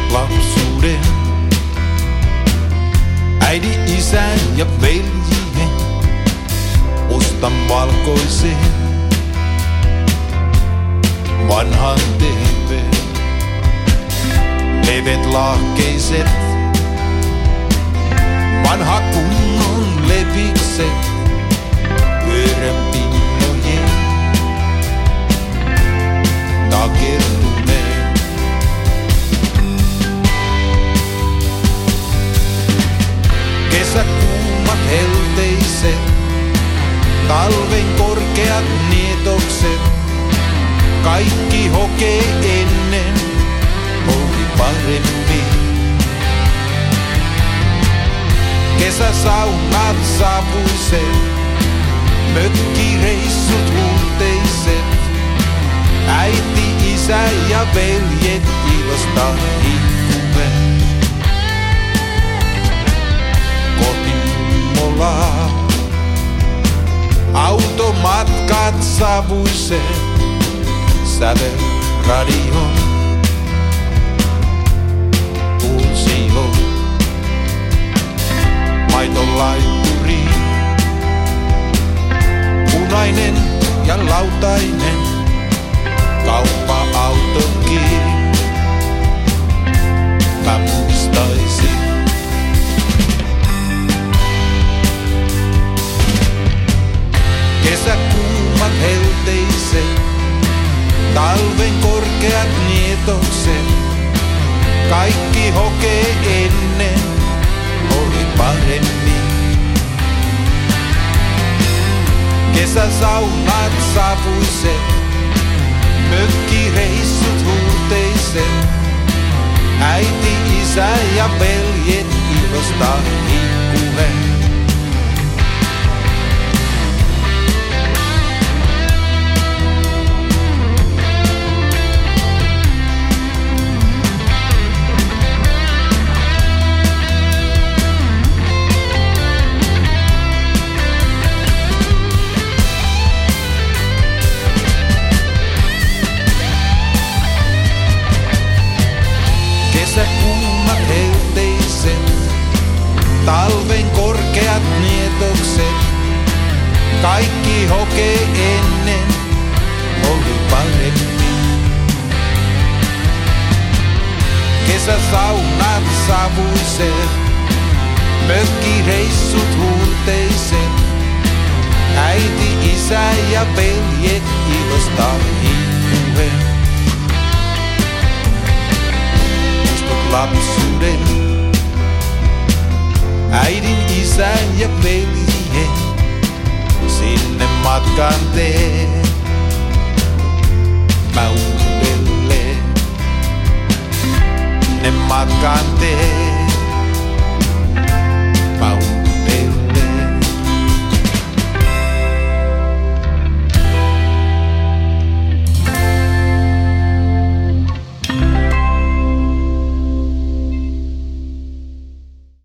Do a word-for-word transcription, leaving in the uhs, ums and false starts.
lapsuuden. Äidin, isän ja veljen, mustan valkoisen, vanhan teepeen. Levet lahkeiset, vanha kunnon levikset, pyöränpinnojen takertuneen. Kesäkuumat helteiset, talven korkeat nietokset, kaikki hokee ennen oli paremmin. Kesäsaunat savuiset, mökkireissut huulteiset, äiti, isä ja veljet ilosta hihkuven. Kotimolaa, automatkat savuiset, sävelradion pulsio, maitolaitturi, punainen ja lautainen, kauppa-autokin. Mä muistaisin. Kesäkuumat helteiset, talven korkeat nietokset, kaikki hokee ennen oli paremmin. Kesäsaunat savuiset, mökkireissut huurteiset, äiti, isä ja veljet ilosta hihkuven. Kesäkuumat helteiset, talven korkeat nietokset, kaikki hokee ennen oli paremmin. Kesäsaunat savuiset, mökkireissut huurteiset, äiti, isä ja veljet ilosta hihkuven. Lapsuuden, äidin, isän ja veljen, sinne matkan teen. Mä uudelleen, sinne matkan teen.